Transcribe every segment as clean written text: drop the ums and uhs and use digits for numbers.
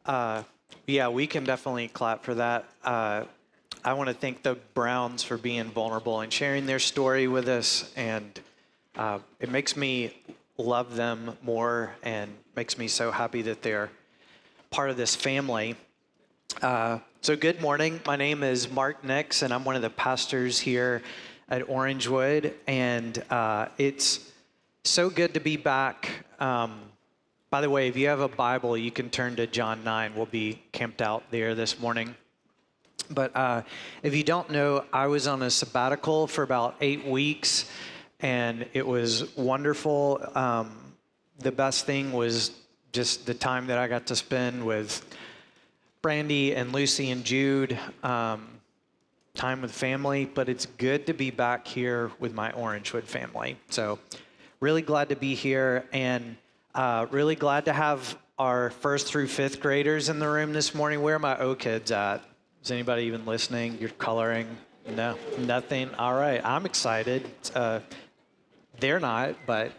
Uh, yeah, we can definitely clap for that. I want to thank the Browns for being vulnerable and sharing their story with us. And it makes me love them more and makes me so happy that they're part of this family. So good morning. My name is Mark Nix, and I'm one of the pastors here at Orangewood. And it's so good to be back. By the way, if you have a Bible, you can turn to John 9. We'll be camped out there this morning. But if you don't know, I was on a sabbatical for about 8 weeks, and it was wonderful. The best thing was just the time that I got to spend with Brandy and Lucy and Jude, time with family. But it's good to be back here with my Orangewood family. So really glad to be here, and really glad to have our first through fifth graders in the room this morning. Where are my O kids at? Is anybody even listening? You're coloring? No, nothing. All right, I'm excited. They're not, but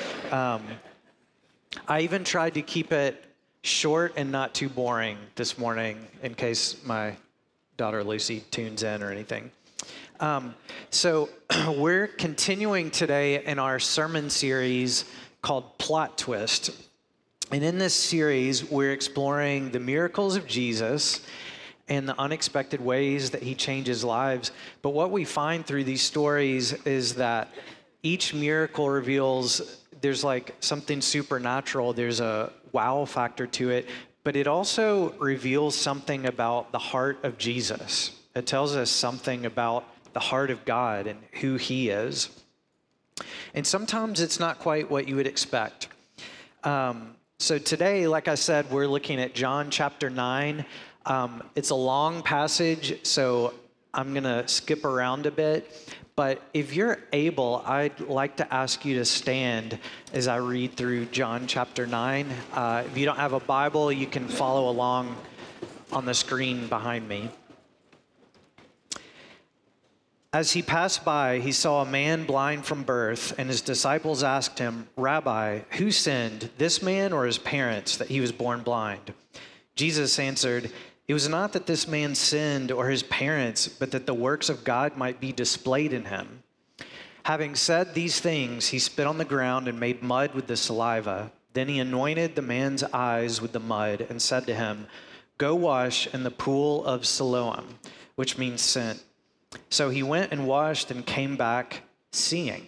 I even tried to keep it short and not too boring this morning in case my daughter Lucy tunes in or anything. So we're continuing today in our sermon series called Plot Twist. And in this series, we're exploring the miracles of Jesus and the unexpected ways that he changes lives. But what we find through these stories is that each miracle reveals there's like something supernatural. There's a wow factor to it, but it also reveals something about the heart of Jesus. It tells us something about the heart of God and who he is. And sometimes it's not quite what you would expect. So today, like I said, we're looking at John chapter 9. It's a long passage, so I'm going to skip around a bit. But if you're able, I'd like to ask you to stand as I read through John chapter 9. If you don't have a Bible, you can follow along on the screen behind me. As he passed by, he saw a man blind from birth, and his disciples asked him, "Rabbi, who sinned, this man or his parents, that he was born blind?" Jesus answered, "It was not that this man sinned or his parents, but that the works of God might be displayed in him." Having said these things, he spit on the ground and made mud with the saliva. Then he anointed the man's eyes with the mud and said to him, "Go wash in the pool of Siloam," which means sent. So he went and washed and came back seeing.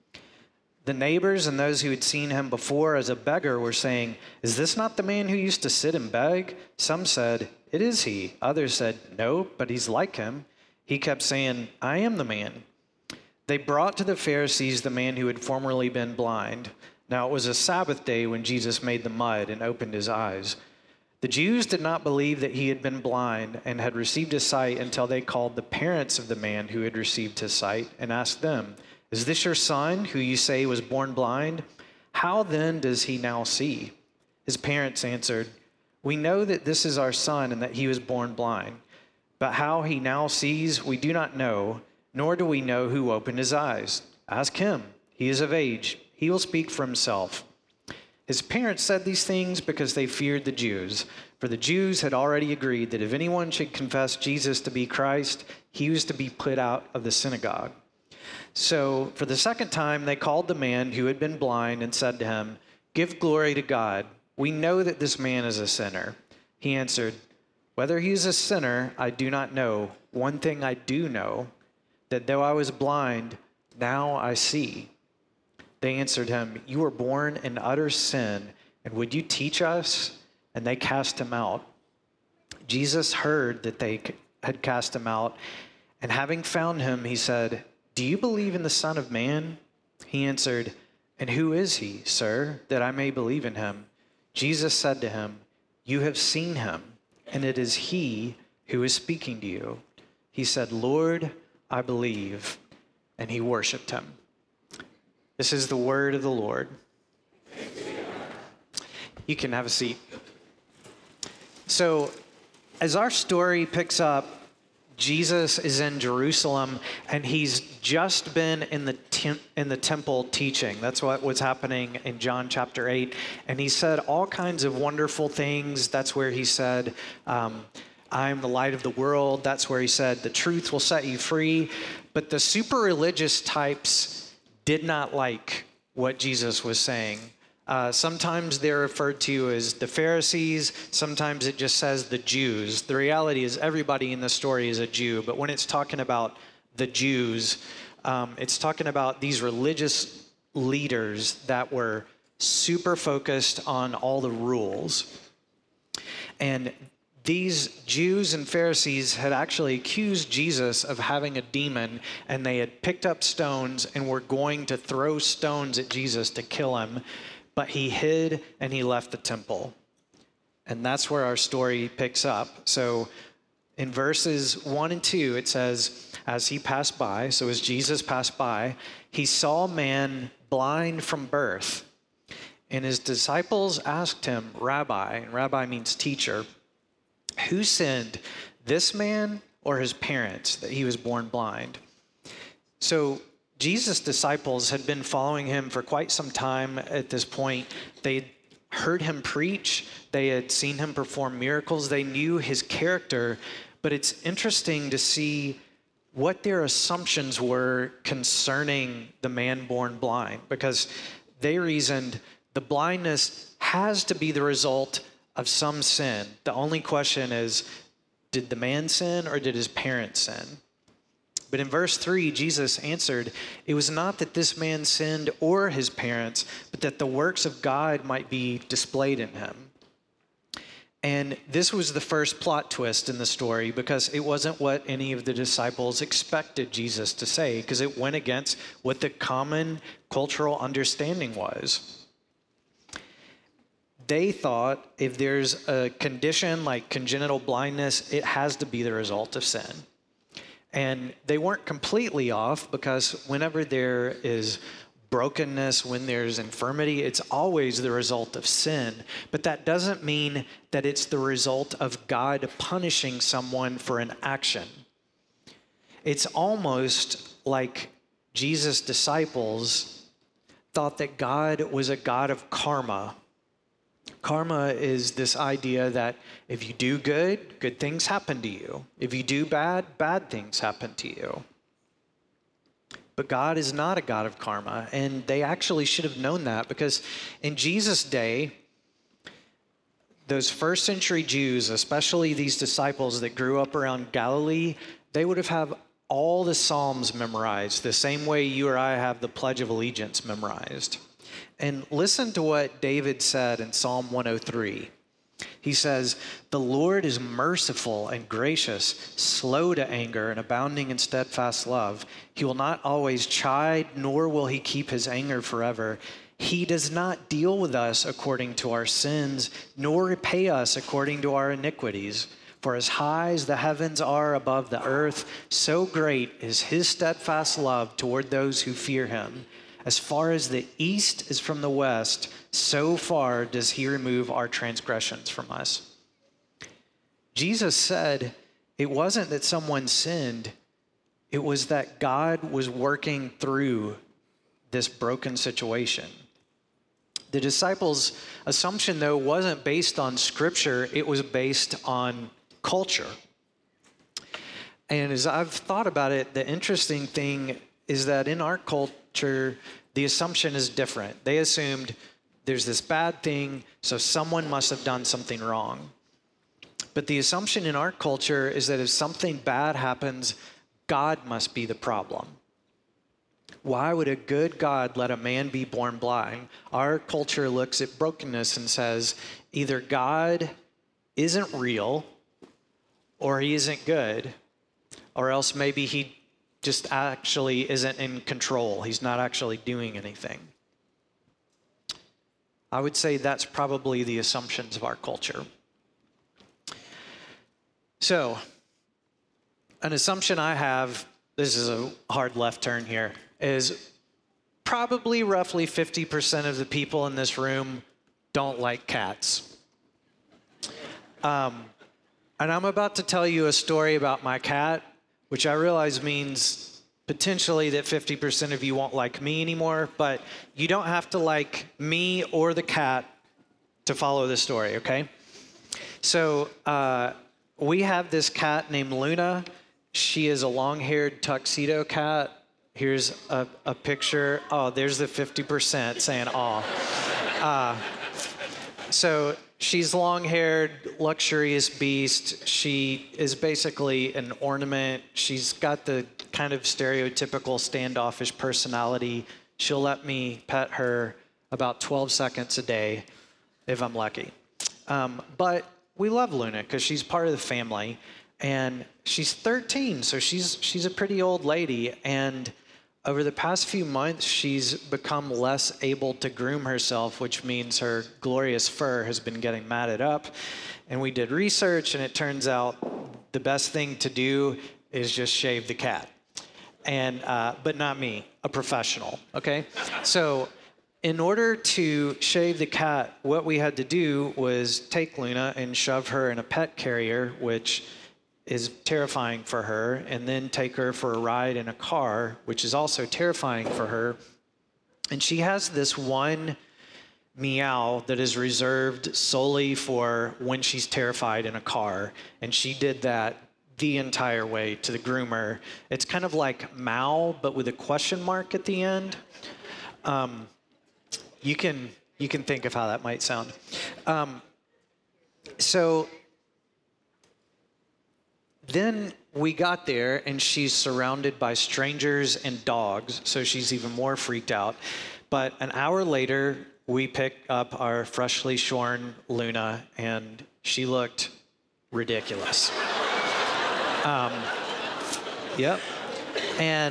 The neighbors and those who had seen him before as a beggar were saying, "Is this not the man who used to sit and beg?" Some said, "It is he." Others said, "No, but he's like him." He kept saying, "I am the man." They brought to the Pharisees the man who had formerly been blind. Now it was a Sabbath day when Jesus made the mud and opened his eyes. The Jews did not believe that he had been blind and had received his sight until they called the parents of the man who had received his sight and asked them, "Is this your son, who you say was born blind? How then does he now see?" His parents answered, "We know that this is our son and that he was born blind. But how he now sees, we do not know, nor do we know who opened his eyes. Ask him. He is of age. He will speak for himself." His parents said these things because they feared the Jews, for the Jews had already agreed that if anyone should confess Jesus to be Christ, he was to be put out of the synagogue. So for the second time, they called the man who had been blind and said to him, "Give glory to God. We know that this man is a sinner." He answered, "Whether he is a sinner, I do not know. One thing I do know, that though I was blind, now I see." They answered him, "You were born in utter sin, and would you teach us?" And they cast him out. Jesus heard that they had cast him out, and having found him, he said, "Do you believe in the Son of Man?" He answered, "And who is he, sir, that I may believe in him?" Jesus said to him, "You have seen him, and it is he who is speaking to you." He said, "Lord, I believe," and he worshiped him. This is the word of the Lord. You can have a seat. So, as our story picks up, Jesus is in Jerusalem, and he's just been in the in the temple teaching. That's what was happening in John chapter 8. And he said all kinds of wonderful things. That's where he said, I'm the light of the world. That's where he said, the truth will set you free. But the super religious types did not like what Jesus was saying. Sometimes they're referred to as the Pharisees. Sometimes it just says the Jews. The reality is everybody in the story is a Jew. But when it's talking about the Jews, it's talking about these religious leaders that were super focused on all the rules. And these Jews and Pharisees had actually accused Jesus of having a demon, and they had picked up stones and were going to throw stones at Jesus to kill him. But he hid and he left the temple. And that's where our story picks up. So in verses 1 and 2, it says, as he passed by, so as Jesus passed by, he saw a man blind from birth. And his disciples asked him, Rabbi, and Rabbi means teacher, who sinned, this man or his parents, that he was born blind? So Jesus' disciples had been following him for quite some time at this point. They'd heard him preach. They had seen him perform miracles. They knew his character. But it's interesting to see what their assumptions were concerning the man born blind, because they reasoned the blindness has to be the result of some sin. The only question is, did the man sin or did his parents sin? But in verse 3, Jesus answered, it was not that this man sinned or his parents, but that the works of God might be displayed in him. And this was the first plot twist in the story, because it wasn't what any of the disciples expected Jesus to say, because it went against what the common cultural understanding was. They thought if there's a condition like congenital blindness, it has to be the result of sin. And they weren't completely off, because whenever there is brokenness, when there's infirmity, it's always the result of sin. But that doesn't mean that it's the result of God punishing someone for an action. It's almost like Jesus' disciples thought that God was a God of karma. Karma is this idea that if you do good, good things happen to you. If you do bad, bad things happen to you. But God is not a God of karma, and they actually should have known that, because in Jesus' day, those first century Jews, especially these disciples that grew up around Galilee, they would have had all the Psalms memorized, the same way you or I have the Pledge of Allegiance memorized. And listen to what David said in Psalm 103. He says, the Lord is merciful and gracious, slow to anger and abounding in steadfast love. He will not always chide, nor will he keep his anger forever. He does not deal with us according to our sins, nor repay us according to our iniquities. For as high as the heavens are above the earth, so great is his steadfast love toward those who fear him. As far as the east is from the west, so far does he remove our transgressions from us. Jesus said it wasn't that someone sinned, it was that God was working through this broken situation. The disciples' assumption, though, wasn't based on scripture, it was based on culture. And as I've thought about it, the interesting thing is that in our culture, the assumption is different. They assumed there's this bad thing, so someone must have done something wrong. But the assumption in our culture is that if something bad happens, God must be the problem. Why would a good God let a man be born blind? Our culture looks at brokenness and says, either God isn't real, or he isn't good, or else maybe he just actually isn't in control. He's not actually doing anything. I would say that's probably the assumptions of our culture. So, an assumption I have, this is a hard left turn here, is probably roughly 50% of the people in this room don't like cats. And I'm about to tell you a story about my cat, which I realize means potentially that 50% of you won't like me anymore, but you don't have to like me or the cat to follow the story, okay? So we have this cat named Luna. She is a long-haired tuxedo cat. Here's a picture. Oh, there's the 50% saying aw. So she's long-haired, luxurious beast. She is basically an ornament. She's got the kind of stereotypical standoffish personality. She'll let me pet her about 12 seconds a day if I'm lucky. But we love Luna because she's part of the family, and she's 13, so she's a pretty old lady. And over the past few months, she's become less able to groom herself, which means her glorious fur has been getting matted up. And we did research, and it turns out the best thing to do is just shave the cat. And but not me, a professional, okay? So in order to shave the cat, what we had to do was take Luna and shove her in a pet carrier, which is terrifying for her, and then take her for a ride in a car, which is also terrifying for her. And she has this one meow that is reserved solely for when she's terrified in a car, and she did that the entire way to the groomer. It's kind of like Mao, but with a question mark at the end. You can think of how that might sound. So then we got there, and she's surrounded by strangers and dogs, so she's even more freaked out. But an hour later, we picked up our freshly shorn Luna, and she looked ridiculous. Yep. And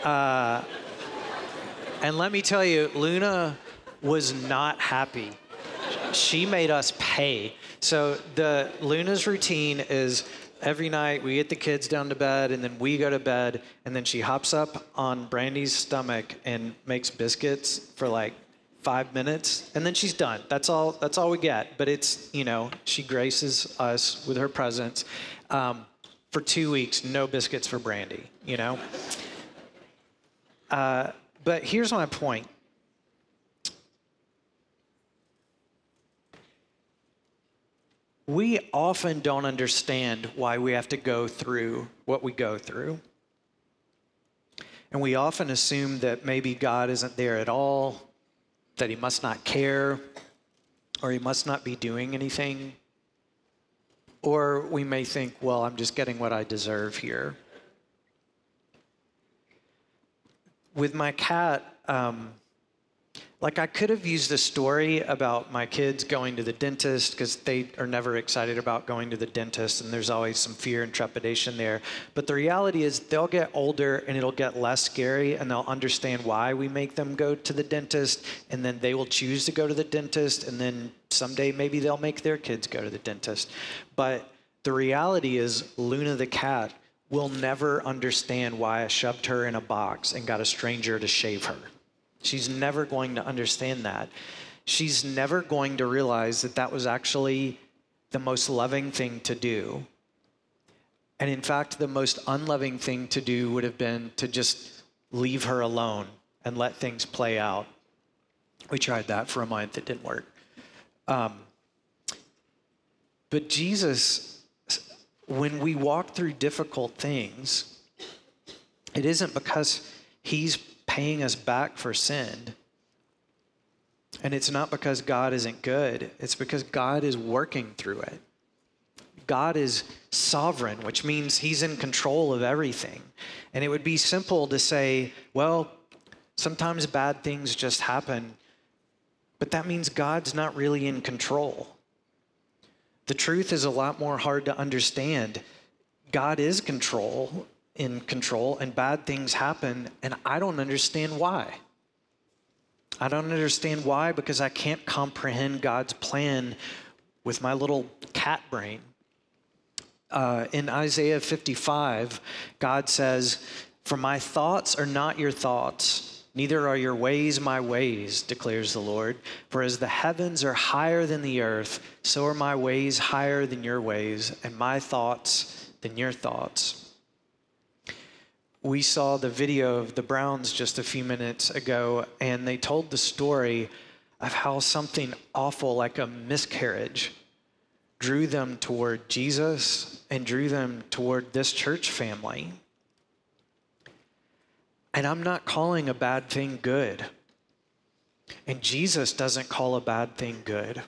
let me tell you, Luna was not happy. She made us pay. So Luna's routine is every night we get the kids down to bed, and then we go to bed, and then she hops up on Brandy's stomach and makes biscuits for like 5 minutes, and then she's done. That's all we get. But it's, she graces us with her presence. For 2 weeks, no biscuits for Brandy, But here's my point. We often don't understand why we have to go through what we go through. And we often assume that maybe God isn't there at all, that he must not care, or he must not be doing anything. Or we may think, well, I'm just getting what I deserve here. With my cat, I could have used a story about my kids going to the dentist, because they are never excited about going to the dentist, and there's always some fear and trepidation there. But the reality is they'll get older, and it'll get less scary, and they'll understand why we make them go to the dentist, and then they will choose to go to the dentist, and then someday maybe they'll make their kids go to the dentist. But the reality is Luna the cat will never understand why I shoved her in a box and got a stranger to shave her. She's never going to understand that. She's never going to realize that that was actually the most loving thing to do. And in fact, the most unloving thing to do would have been to just leave her alone and let things play out. We tried that for a month. It didn't work. But Jesus, when we walk through difficult things, it isn't because he's paying us back for sin. And it's not because God isn't good. It's because God is working through it. God is sovereign, which means he's in control of everything. And it would be simple to say, well, sometimes bad things just happen, but that means God's not really in control. The truth is a lot more hard to understand. God is in control, and bad things happen, and I don't understand why. I don't understand why, because I can't comprehend God's plan with my little cat brain. In Isaiah 55, God says, "For my thoughts are not your thoughts, neither are your ways my ways, declares the Lord. For as the heavens are higher than the earth, so are my ways higher than your ways, and my thoughts than your thoughts." we saw the video of the Browns just a few minutes ago, and they told the story of how something awful like a miscarriage drew them toward Jesus and drew them toward this church family. And I'm not calling a bad thing good. And Jesus doesn't call a bad thing good.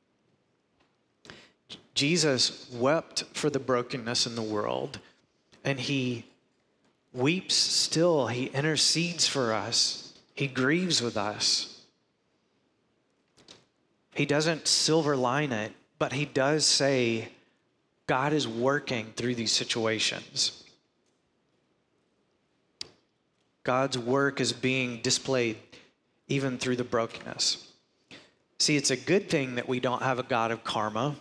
Jesus wept for the brokenness in the world, and he weeps still. He intercedes for us. He grieves with us. He doesn't silver line it, but he does say God is working through these situations. God's work is being displayed even through the brokenness. See, it's a good thing that we don't have a God of karma,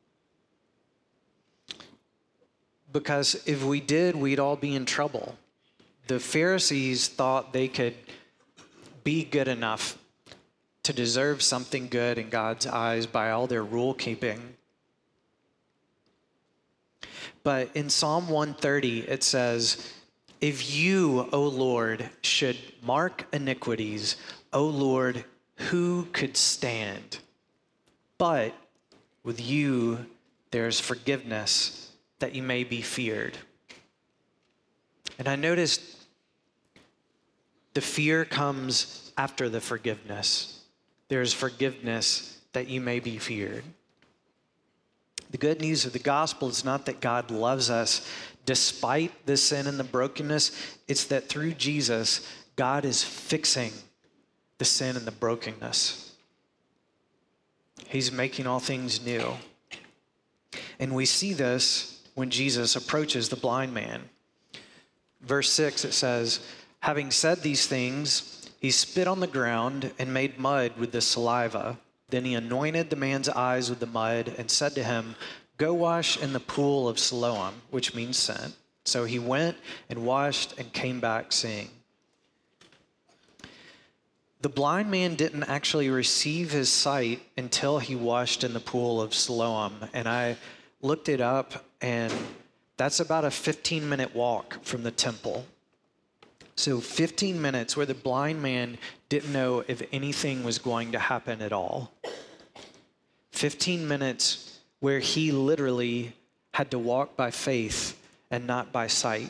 because if we did, we'd all be in trouble. The Pharisees thought they could be good enough to deserve something good in God's eyes by all their rule keeping. But in Psalm 130, it says, "If you, O Lord, should mark iniquities, O Lord, who could stand? But with you there's forgiveness, that you may be feared." And I noticed the fear comes after the forgiveness. There's forgiveness that you may be feared. The good news of the gospel is not that God loves us despite the sin and the brokenness. It's that through Jesus, God is fixing the sin and the brokenness. He's making all things new. And we see this when Jesus approaches the blind man. Verse 6, it says, "Having said these things, he spit on the ground and made mud with the saliva. Then he anointed the man's eyes with the mud and said to him, 'Go wash in the pool of Siloam,'" which means sent. So he went and washed and came back seeing. The blind man didn't actually receive his sight until he washed in the pool of Siloam. And I looked it up, and that's about a 15-minute walk from the temple. So 15 minutes where the blind man didn't know if anything was going to happen at all. 15 minutes where he literally had to walk by faith and not by sight.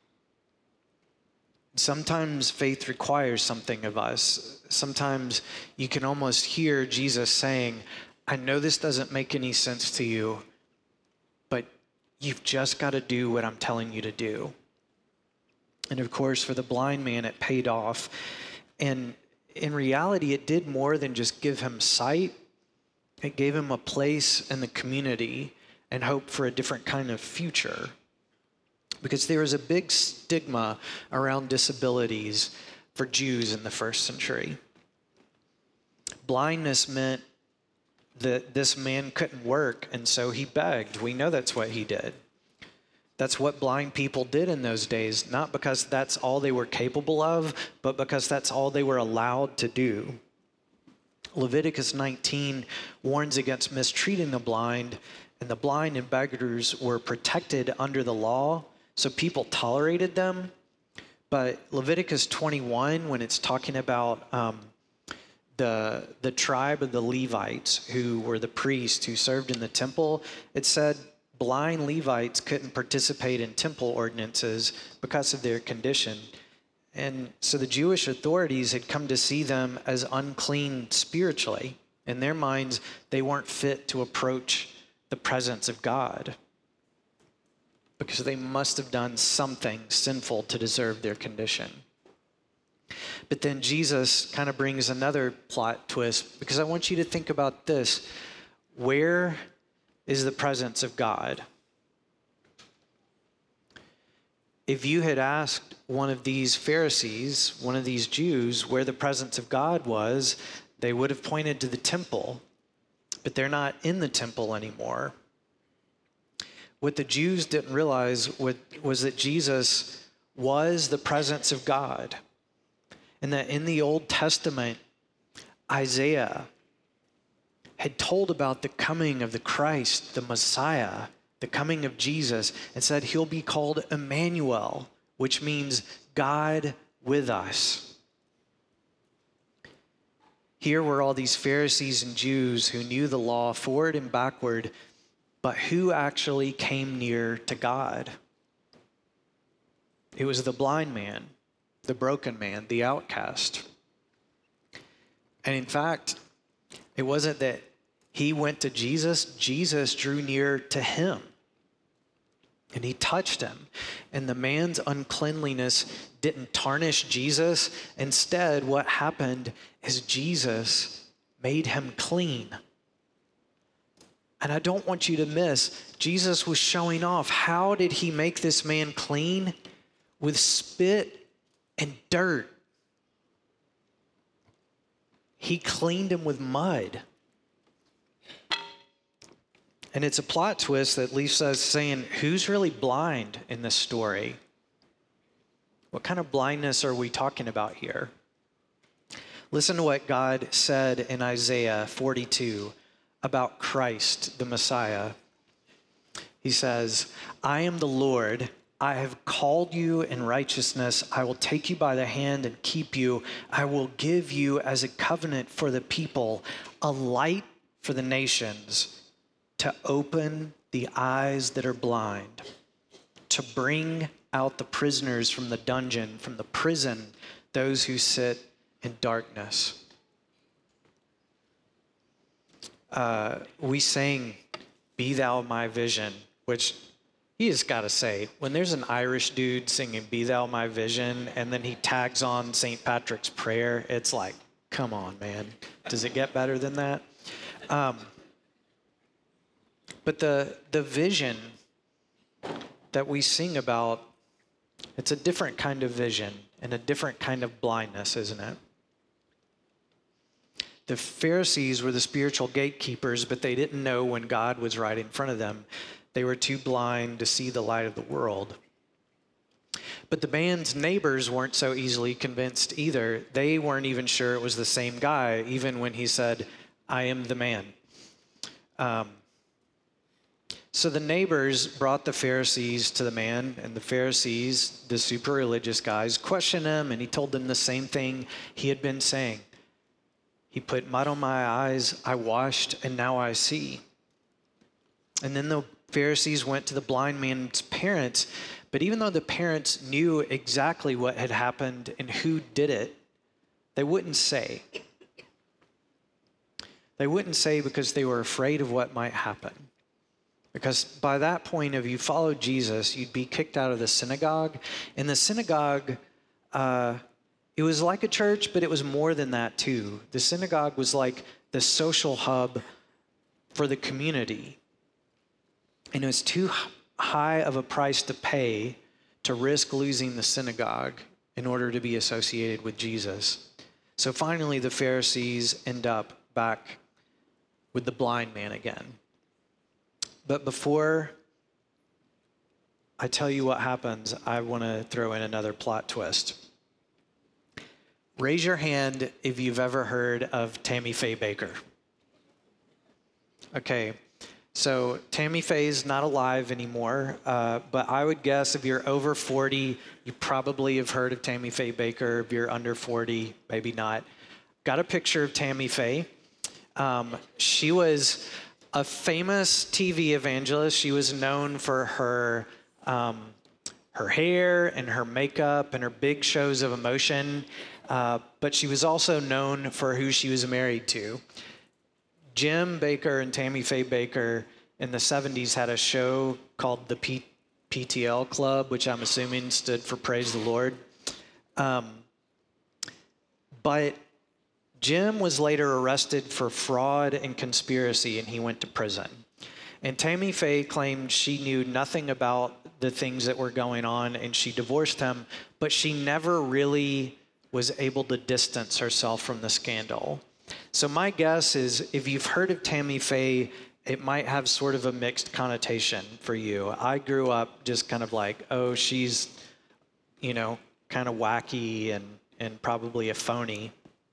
Sometimes faith requires something of us. Sometimes you can almost hear Jesus saying, "I know this doesn't make any sense to you, but you've just got to do what I'm telling you to do." And of course, for the blind man, it paid off. And in reality, it did more than just give him sight. It gave him a place in the community and hope for a different kind of future. Because there was a big stigma around disabilities for Jews in the first century. Blindness meant that this man couldn't work, and so he begged. We know that's what he did. That's what blind people did in those days, not because that's all they were capable of, but because that's all they were allowed to do. Leviticus 19 warns against mistreating the blind, and the blind and beggars were protected under the law, so people tolerated them. But Leviticus 21, when it's talking about the tribe of the Levites, who were the priests who served in the temple, it said blind Levites couldn't participate in temple ordinances because of their condition. And so the Jewish authorities had come to see them as unclean spiritually. In their minds, they weren't fit to approach the presence of God because they must have done something sinful to deserve their condition. But then Jesus kind of brings another plot twist, because I want you to think about this. Where is the presence of God? If you had asked one of these Pharisees, one of these Jews, where the presence of God was, they would have pointed to the temple, but they're not in the temple anymore. What the Jews didn't realize was that Jesus was the presence of God, and that in the Old Testament, Isaiah had told about the coming of the Christ, the Messiah, the coming of Jesus, and said he'll be called Emmanuel, which means God with us. Here were all these Pharisees and Jews who knew the law forward and backward, but who actually came near to God? It was the blind man, the broken man, the outcast. And in fact, it wasn't that he went to Jesus. Jesus drew near to him. And he touched him. And the man's uncleanliness didn't tarnish Jesus. Instead, what happened is Jesus made him clean. And I don't want you to miss, Jesus was showing off. How did he make this man clean? With spit and dirt. He cleaned him with mud. And it's a plot twist that leaves us saying, who's really blind in this story? What kind of blindness are we talking about here? Listen to what God said in Isaiah 42 about Christ, the Messiah. He says, I am the Lord. I have called you in righteousness. I will take you by the hand and keep you. I will give you as a covenant for the people, a light for the nations, to open the eyes that are blind, to bring out the prisoners from the dungeon, from the prison, those who sit in darkness. We sang, Be Thou My Vision, which you just got to say, when there's an Irish dude singing Be Thou My Vision, and then he tags on St. Patrick's Prayer, it's like, come on, man. Does it get better than that? But the vision that we sing about, it's a different kind of vision and a different kind of blindness, isn't it? The Pharisees were the spiritual gatekeepers, but they didn't know when God was right in front of them. They were too blind to see the light of the world. But the man's neighbors weren't so easily convinced either. They weren't even sure it was the same guy, even when he said, I am the man. So the neighbors brought the Pharisees to the man, and the Pharisees, the super religious guys, questioned him, and he told them the same thing he had been saying. He put mud on my eyes, I washed, and now I see. And then the Pharisees went to the blind man's parents, but even though the parents knew exactly what had happened and who did it, they wouldn't say. They wouldn't say because they were afraid of what might happen. Because by that point, if you followed Jesus, you'd be kicked out of the synagogue. And the synagogue, it was like a church, but it was more than that too. The synagogue was like the social hub for the community. And it was too high of a price to pay to risk losing the synagogue in order to be associated with Jesus. So finally, the Pharisees end up back with the blind man again. But before I tell you what happens, I want to throw in another plot twist. Raise your hand if you've ever heard of Tammy Faye Bakker. Okay, so Tammy Faye's not alive anymore, but I would guess if you're over 40, you probably have heard of Tammy Faye Bakker. If you're under 40, maybe not. Got a picture of Tammy Faye. She was a famous TV evangelist. She was known for her hair and her makeup and her big shows of emotion, but she was also known for who she was married to. Jim Bakker and Tammy Faye Bakker in the 70s had a show called the PTL Club, which I'm assuming stood for Praise the Lord. But Jim was later arrested for fraud and conspiracy, and he went to prison. And Tammy Faye claimed she knew nothing about the things that were going on, and she divorced him, but she never really was able to distance herself from the scandal. So my guess is if you've heard of Tammy Faye, it might have sort of a mixed connotation for you. I grew up just kind of like, oh, she's, kind of wacky and probably a phony.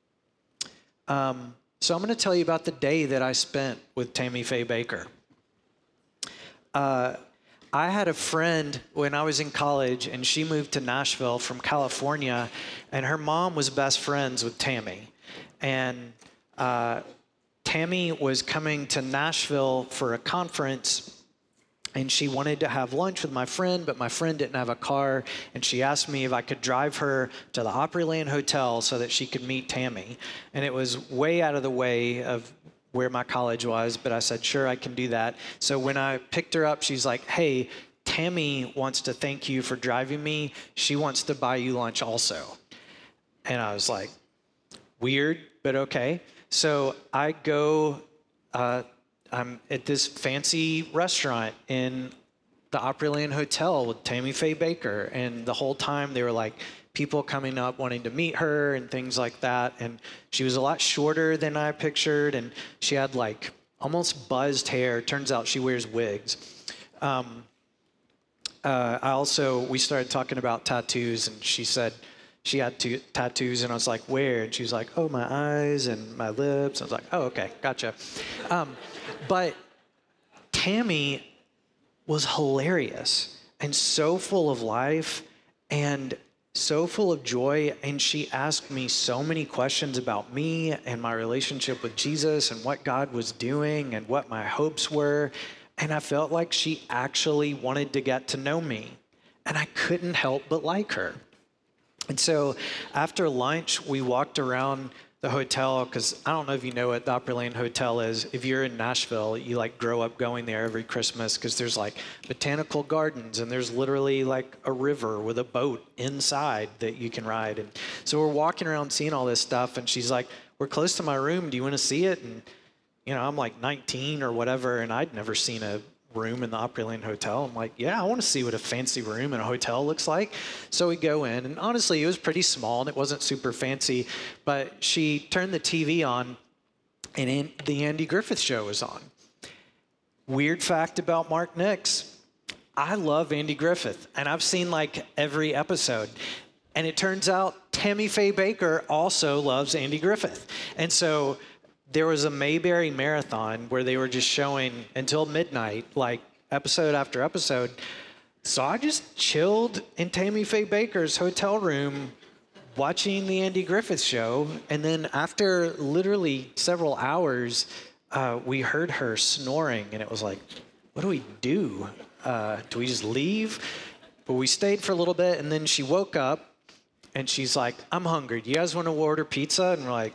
So I'm going to tell you about the day that I spent with Tammy Faye Bakker. I had a friend when I was in college, and she moved to Nashville from California, and her mom was best friends with Tammy. And Tammy was coming to Nashville for a conference, and she wanted to have lunch with my friend, but my friend didn't have a car, and she asked me if I could drive her to the Opryland Hotel so that she could meet Tammy. And it was way out of the way of where my college was, but I said, sure, I can do that. So when I picked her up, she's like, hey, Tammy wants to thank you for driving me. She wants to buy you lunch also. And I was like, weird, but okay. So I go, I'm at this fancy restaurant in the Opryland Hotel with Tammy Faye Bakker. And the whole time they were like people coming up wanting to meet her and things like that. And she was a lot shorter than I pictured. And she had like almost buzzed hair. Turns out she wears wigs. We started talking about tattoos, and she said she had tattoos, and I was like, where? And she was like, oh, my eyes and my lips. I was like, oh, okay, gotcha. But Tammy was hilarious and so full of life and so full of joy. And she asked me so many questions about me and my relationship with Jesus and what God was doing and what my hopes were. And I felt like she actually wanted to get to know me. And I couldn't help but like her. And so after lunch, we walked around the hotel, because I don't know if you know what the Opryland Hotel is. If you're in Nashville, you like grow up going there every Christmas, because there's like botanical gardens, and there's literally like a river with a boat inside that you can ride. And so we're walking around seeing all this stuff, and she's like, we're close to my room. Do you want to see it? And I'm like 19 or whatever, and I'd never seen a room in the Opryland Hotel. I'm like, yeah, I want to see what a fancy room in a hotel looks like. So we go in, and honestly, it was pretty small, and it wasn't super fancy, but she turned the TV on, and the Andy Griffith Show was on. Weird fact about Mark Nix, I love Andy Griffith, and I've seen like every episode. And it turns out Tammy Faye Bakker also loves Andy Griffith. And so there was a Mayberry marathon where they were just showing until midnight, like episode after episode. So I just chilled in Tammy Faye Bakker's hotel room watching the Andy Griffith Show. And then after literally several hours, we heard her snoring. And it was like, what do we do? Do we just leave? But we stayed for a little bit. And then she woke up and she's like, I'm hungry. Do you guys want to order pizza? And we're like,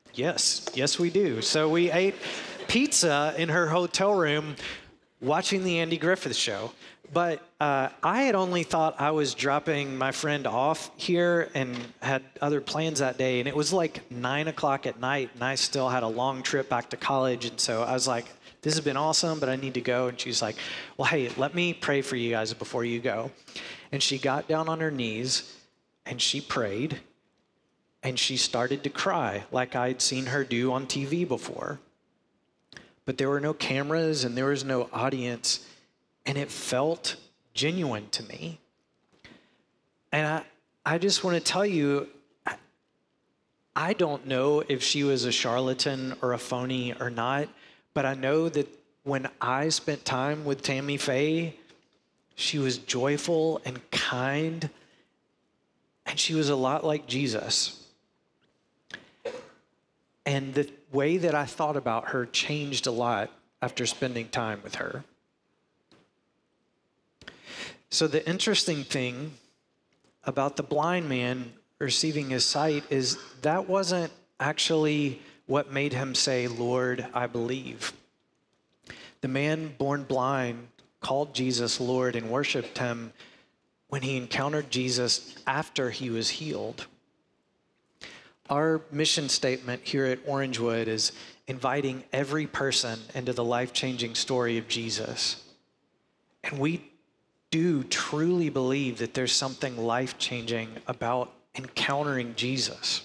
Yes, we do. So we ate pizza in her hotel room watching the Andy Griffith Show. But I had only thought I was dropping my friend off here and had other plans that day. And it was like 9 o'clock at night, and I still had a long trip back to college. And so I was like, this has been awesome, but I need to go. And she's like, well, hey, let me pray for you guys before you go. And she got down on her knees, and she prayed. And she started to cry like I'd seen her do on TV before. But there were no cameras and there was no audience, and it felt genuine to me. And I just want to tell you, I don't know if she was a charlatan or a phony or not, but I know that when I spent time with Tammy Faye, she was joyful and kind, and she was a lot like Jesus. And the way that I thought about her changed a lot after spending time with her. So the interesting thing about the blind man receiving his sight is that wasn't actually what made him say, Lord, I believe. The man born blind called Jesus Lord and worshiped him when he encountered Jesus after he was healed. Our mission statement here at Orangewood is inviting every person into the life-changing story of Jesus. And we do truly believe that there's something life-changing about encountering Jesus.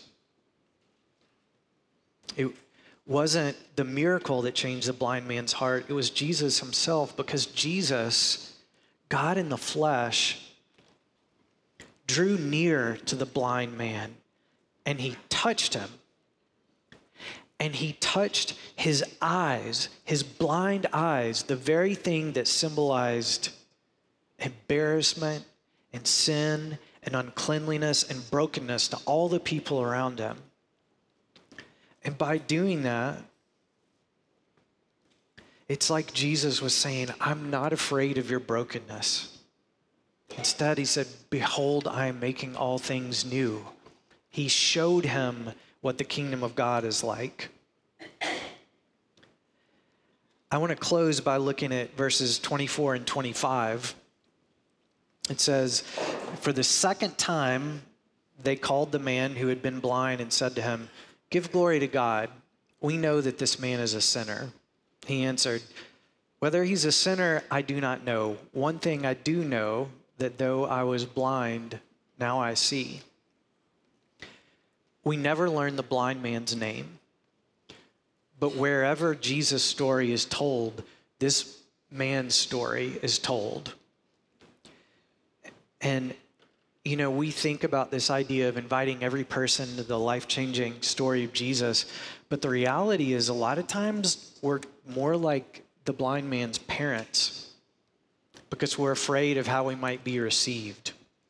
It wasn't the miracle that changed the blind man's heart. It was Jesus himself, because Jesus, God in the flesh, drew near to the blind man. And he touched him. And he touched his eyes, his blind eyes, the very thing that symbolized embarrassment and sin and uncleanliness and brokenness to all the people around him. And by doing that, it's like Jesus was saying, I'm not afraid of your brokenness. Instead, he said, behold, I am making all things new. He showed him what the kingdom of God is like. I want to close by looking at verses 24 and 25. It says, for the second time, they called the man who had been blind and said to him, give glory to God. We know that this man is a sinner. He answered, whether he's a sinner, I do not know. One thing I do know, that though I was blind, now I see. We never learn the blind man's name. But wherever Jesus' story is told, this man's story is told. And, you know, we think about this idea of inviting every person to the life-changing story of Jesus. But the reality is a lot of times we're more like the blind man's parents because we're afraid of how we might be received.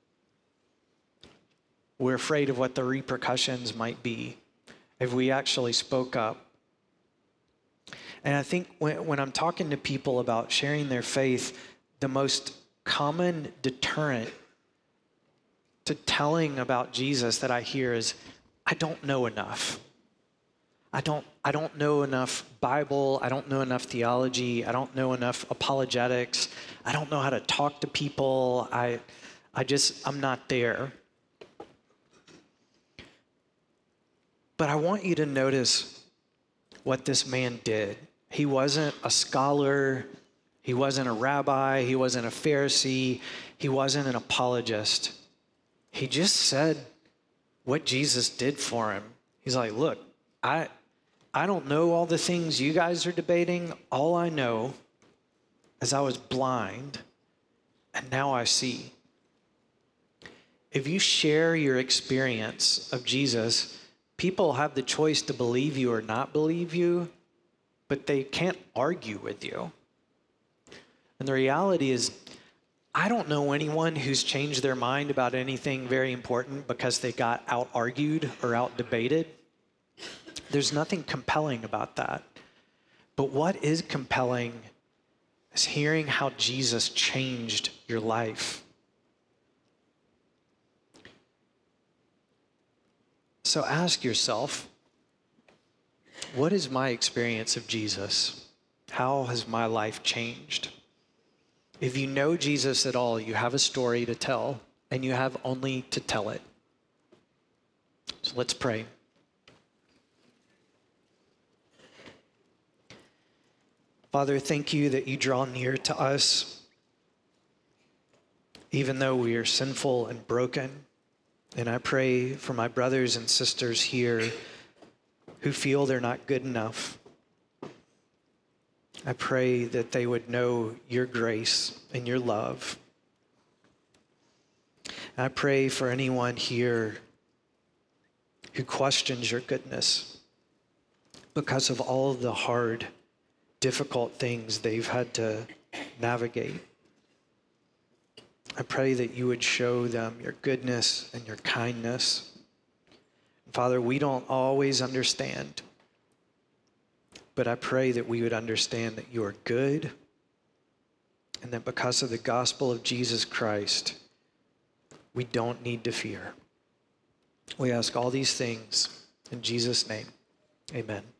We're afraid of what the repercussions might be if we actually spoke up. And I think when I'm talking to people about sharing their faith, the most common deterrent to telling about Jesus that I hear is, I don't know enough. I don't know enough Bible. I don't know enough theology. I don't know enough apologetics. I don't know how to talk to people. I'm not there. But I want you to notice what this man did. He wasn't a scholar. He wasn't a rabbi. He wasn't a Pharisee. He wasn't an apologist. He just said what Jesus did for him. He's like, look, I don't know all the things you guys are debating. All I know is I was blind, and now I see. If you share your experience of Jesus, people have the choice to believe you or not believe you, but they can't argue with you. And the reality is, I don't know anyone who's changed their mind about anything very important because they got out-argued or out-debated. There's nothing compelling about that. But what is compelling is hearing how Jesus changed your life. So ask yourself, what is my experience of Jesus? How has my life changed? If you know Jesus at all, you have a story to tell, and you have only to tell it. So let's pray. Father, thank you that you draw near to us, even though we are sinful and broken. And I pray for my brothers and sisters here who feel they're not good enough. I pray that they would know your grace and your love. And I pray for anyone here who questions your goodness because of all of the hard, difficult things they've had to navigate. I pray that you would show them your goodness and your kindness. Father, we don't always understand, but I pray that we would understand that you are good and that because of the gospel of Jesus Christ, we don't need to fear. We ask all these things in Jesus' name. Amen.